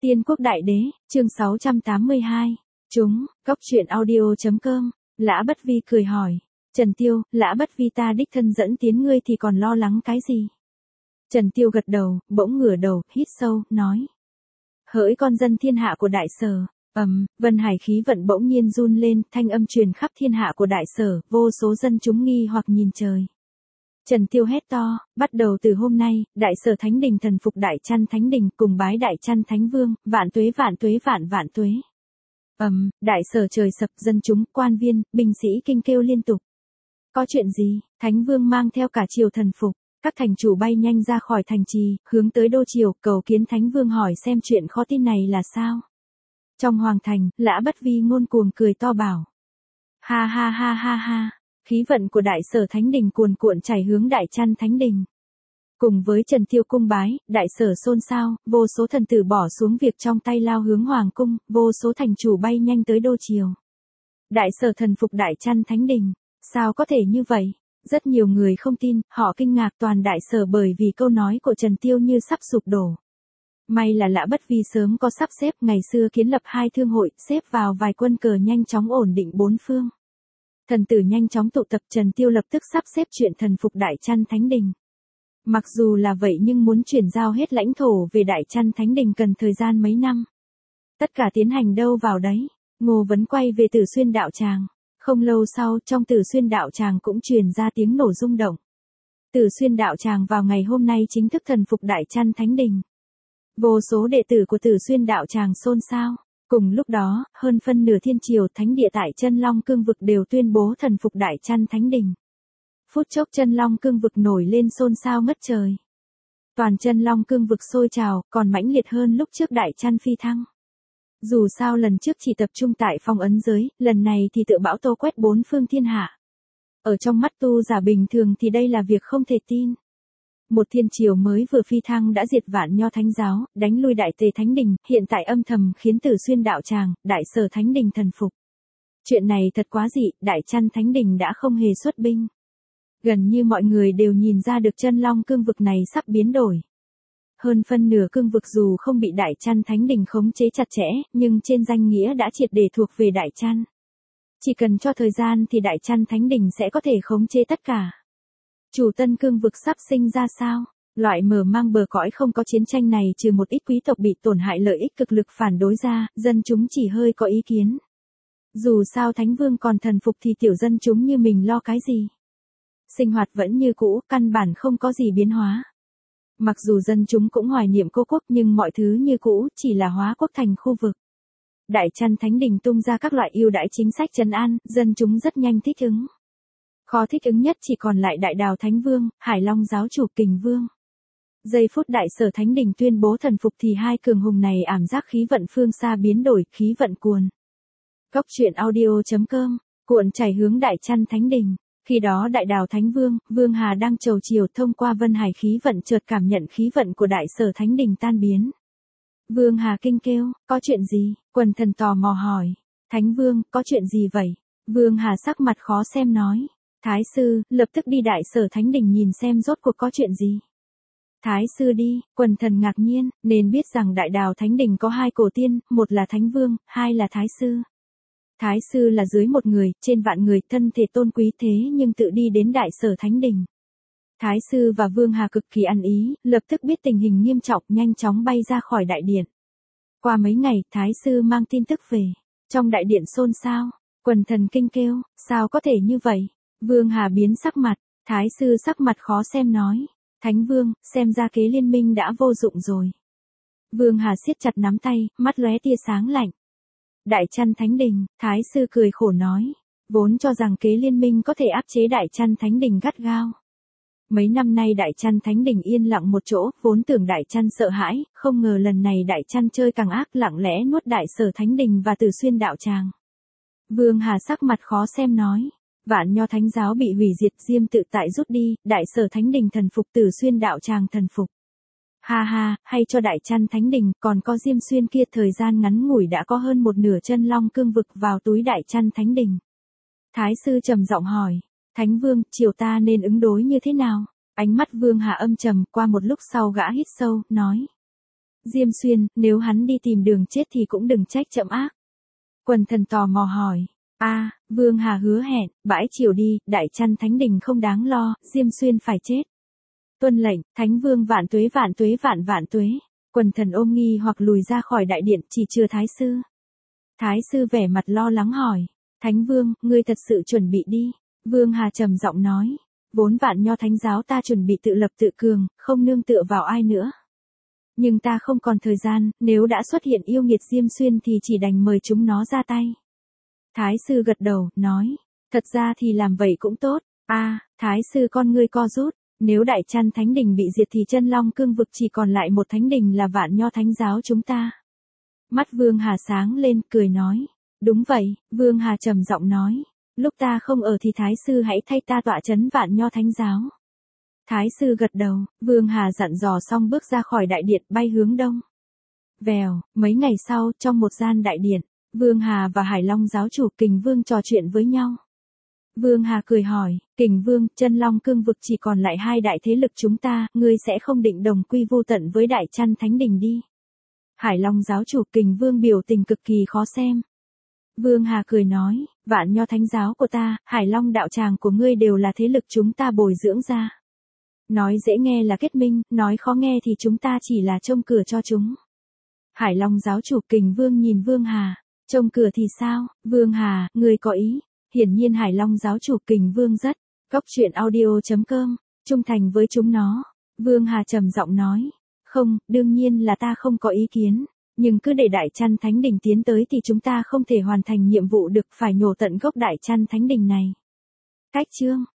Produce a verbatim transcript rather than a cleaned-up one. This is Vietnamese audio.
Tiên quốc đại đế, chương sáu trăm tám mươi hai. Chúng, cốc truyện audio.com. Lã Bất Vi cười hỏi. Trần Tiêu, Lã Bất Vi ta đích thân dẫn tiến ngươi thì còn lo lắng cái gì? Trần Tiêu gật đầu, bỗng ngửa đầu, hít sâu, nói. Hỡi con dân thiên hạ của đại sở. Ầm, vân hải khí vận bỗng nhiên run lên, thanh âm truyền khắp thiên hạ của đại sở, vô số dân chúng nghi hoặc nhìn trời. Trần Tiêu hét to, bắt đầu từ hôm nay, đại sở thánh đình thần phục đại chăn thánh đình cùng bái đại chăn thánh vương, vạn tuế vạn tuế vạn vạn tuế. Ầm, um, đại sở trời sập, dân chúng, quan viên, binh sĩ kinh kêu liên tục. Có chuyện gì? Thánh vương mang theo cả triều thần phục, các thành chủ bay nhanh ra khỏi thành trì, hướng tới đô triều, cầu kiến thánh vương hỏi xem chuyện khó tin này là sao. Trong hoàng thành, Lã Bất Vi ngôn cuồng cười to bảo. Ha ha ha ha ha. Khí vận của đại sở thánh đình cuồn cuộn chảy hướng đại chăn thánh đình. Cùng với Trần Tiêu cung bái, đại sở xôn xao, vô số thần tử bỏ xuống việc trong tay lao hướng hoàng cung, vô số thành chủ bay nhanh tới đô triều. Đại sở thần phục đại chăn thánh đình, sao có thể như vậy? Rất nhiều người không tin, họ kinh ngạc toàn đại sở bởi vì câu nói của Trần Tiêu như sắp sụp đổ. May là Lã Bất Vi sớm có sắp xếp, ngày xưa kiến lập hai thương hội, xếp vào vài quân cờ nhanh chóng ổn định bốn phương. Thần tử nhanh chóng tụ tập, Trần Tiêu lập tức sắp xếp chuyện thần phục đại chăn thánh đình. Mặc dù là vậy nhưng muốn chuyển giao hết lãnh thổ về đại chăn thánh đình cần thời gian mấy năm. Tất cả tiến hành đâu vào đấy, Ngô Vấn quay về Tử Xuyên đạo tràng. Không lâu sau, trong Tử Xuyên đạo tràng cũng truyền ra tiếng nổ rung động. Tử Xuyên đạo tràng vào ngày hôm nay chính thức thần phục đại chăn thánh đình. Vô số đệ tử của Tử Xuyên đạo tràng xôn xao. Cùng lúc đó, hơn phân nửa thiên triều thánh địa tại Chân Long Cương vực đều tuyên bố thần phục đại chăn thánh đình. Phút chốc Chân Long Cương vực nổi lên xôn xao ngất trời. Toàn Chân Long Cương vực sôi trào, còn mãnh liệt hơn lúc trước đại chăn phi thăng. Dù sao lần trước chỉ tập trung tại phong ấn giới, lần này thì tựa bão tô quét bốn phương thiên hạ. Ở trong mắt tu giả bình thường thì đây là việc không thể tin. Một thiên triều mới vừa phi thăng đã diệt vạn nho thánh giáo, đánh lui đại tề thánh đình, hiện tại âm thầm khiến Tử Xuyên đạo tràng, đại sở thánh đình thần phục. Chuyện này thật quá dị, đại chăn thánh đình đã không hề xuất binh. Gần như mọi người đều nhìn ra được Chân Long Cương vực này sắp biến đổi. Hơn phân nửa cương vực dù không bị đại chăn thánh đình khống chế chặt chẽ, nhưng trên danh nghĩa đã triệt để thuộc về đại chăn. Chỉ cần cho thời gian thì đại chăn thánh đình sẽ có thể khống chế tất cả. Chủ tân cương vực sắp sinh ra sao? Loại mở mang bờ cõi không có chiến tranh này trừ một ít quý tộc bị tổn hại lợi ích cực lực phản đối ra, dân chúng chỉ hơi có ý kiến. Dù sao thánh vương còn thần phục thì tiểu dân chúng như mình lo cái gì? Sinh hoạt vẫn như cũ, căn bản không có gì biến hóa. Mặc dù dân chúng cũng hoài niệm cô quốc nhưng mọi thứ như cũ, chỉ là hóa quốc thành khu vực. Đại chăn thánh đình tung ra các loại ưu đãi chính sách trấn an, dân chúng rất nhanh thích ứng. Khó thích ứng nhất chỉ còn lại Đại Đào Thánh Vương, Hải Long giáo chủ Kình Vương. Giây phút đại sở thánh đình tuyên bố thần phục thì hai cường hùng này ảm giác khí vận phương xa biến đổi, khí vận cuồn. Cốc truyện audio.com, cuộn chảy hướng đại chăn thánh đình. Khi đó Đại Đào Thánh Vương, Vương Hà đang trầu chiều thông qua vân hải khí vận chợt cảm nhận khí vận của đại sở thánh đình tan biến. Vương Hà kinh kêu, có chuyện gì? Quần thần tò mò hỏi. Thánh Vương, có chuyện gì vậy? Vương Hà sắc mặt khó xem nói. Thái sư, lập tức đi đại sở thánh đình nhìn xem rốt cuộc có chuyện gì. Thái sư đi, quần thần ngạc nhiên, nên biết rằng Đại Đào Thánh đình có hai cổ tiên, một là Thánh Vương, hai là Thái sư. Thái sư là dưới một người, trên vạn người, thân thể tôn quý thế nhưng tự đi đến đại sở thánh đình. Thái sư và Vương Hà cực kỳ ăn ý, lập tức biết tình hình nghiêm trọng, nhanh chóng bay ra khỏi đại điện. Qua mấy ngày, Thái sư mang tin tức về. Trong đại điện xôn xao, quần thần kinh kêu, sao có thể như vậy? Vương Hà biến sắc mặt, Thái sư sắc mặt khó xem nói. Thánh Vương, xem ra kế liên minh đã vô dụng rồi. Vương Hà siết chặt nắm tay, mắt lóe tia sáng lạnh. Đại chăn thánh đình, Thái sư cười khổ nói. Vốn cho rằng kế liên minh có thể áp chế đại chăn thánh đình gắt gao. Mấy năm nay đại chăn thánh đình yên lặng một chỗ, vốn tưởng đại chăn sợ hãi, không ngờ lần này đại chăn chơi càng ác, lặng lẽ nuốt đại sở thánh đình và Tử Xuyên đạo tràng. Vương Hà sắc mặt khó xem nói. Vạn nho thánh giáo bị hủy diệt, Diêm tự tại rút đi, đại sở thánh đình thần phục, Tử Xuyên đạo tràng thần phục. Ha ha, hay cho đại chăn thánh đình, còn có Diêm Xuyên kia thời gian ngắn ngủi đã có hơn một nửa Chân Long Cương vực vào túi đại chăn thánh đình. Thái sư trầm giọng hỏi, Thánh Vương, triều ta nên ứng đối như thế nào? Ánh mắt Vương Hà âm trầm, qua một lúc sau gã hít sâu, nói. Diêm Xuyên, nếu hắn đi tìm đường chết thì cũng đừng trách chậm ác. Quần thần tò mò hỏi. A, Vương Hà hứa hẹn, bãi triều đi, Đại Chăn Thánh Đình không đáng lo, Diêm Xuyên phải chết. Tuân lệnh, Thánh Vương vạn tuế vạn tuế vạn vạn tuế. Quần thần ôm nghi hoặc lùi ra khỏi đại điện, chỉ chưa Thái sư. Thái sư vẻ mặt lo lắng hỏi. Thánh Vương, ngươi thật sự chuẩn bị đi. Vương Hà trầm giọng nói. Vốn vạn nho thánh giáo ta chuẩn bị tự lập tự cường, không nương tựa vào ai nữa. Nhưng ta không còn thời gian, nếu đã xuất hiện yêu nghiệt Diêm Xuyên thì chỉ đành mời chúng nó ra tay. Thái sư gật đầu, nói. Thật ra thì làm vậy cũng tốt. A, Thái sư con ngươi co rút. Nếu Đại Chăn Thánh Đình bị diệt thì Chân Long Cương vực chỉ còn lại một thánh đình là vạn nho thánh giáo chúng ta. Mắt Vương Hà sáng lên, cười nói. Đúng vậy, Vương Hà trầm giọng nói. Lúc ta không ở thì Thái sư hãy thay ta tọa chấn vạn nho thánh giáo. Thái sư gật đầu, Vương Hà dặn dò xong bước ra khỏi đại điện bay hướng đông. Vèo, mấy ngày sau, trong một gian đại điện, Vương Hà và Hải Long giáo chủ Kình Vương trò chuyện với nhau. Vương Hà cười hỏi, Kình Vương, Chân Long Cương vực chỉ còn lại hai đại thế lực chúng ta, ngươi sẽ không định đồng quy vô tận với Đại Chăn Thánh Đình đi. Hải Long giáo chủ Kình Vương biểu tình cực kỳ khó xem. Vương Hà cười nói, vạn nho thánh giáo của ta, Hải Long đạo tràng của ngươi đều là thế lực chúng ta bồi dưỡng ra. Nói dễ nghe là kết minh, nói khó nghe thì chúng ta chỉ là trông cửa cho chúng. Hải Long giáo chủ Kình Vương nhìn Vương Hà, trông cửa thì sao, Vương Hà, ngươi có ý. Hiển nhiên Hải Long giáo chủ Kình Vương rất, góc truyện audio chấm com, trung thành với chúng nó. Vương Hà trầm giọng nói, không, đương nhiên là ta không có ý kiến, nhưng cứ để Đại Chăn Thánh Đình tiến tới thì chúng ta không thể hoàn thành nhiệm vụ được, phải nhổ tận gốc Đại Chăn Thánh Đình này. Cách chương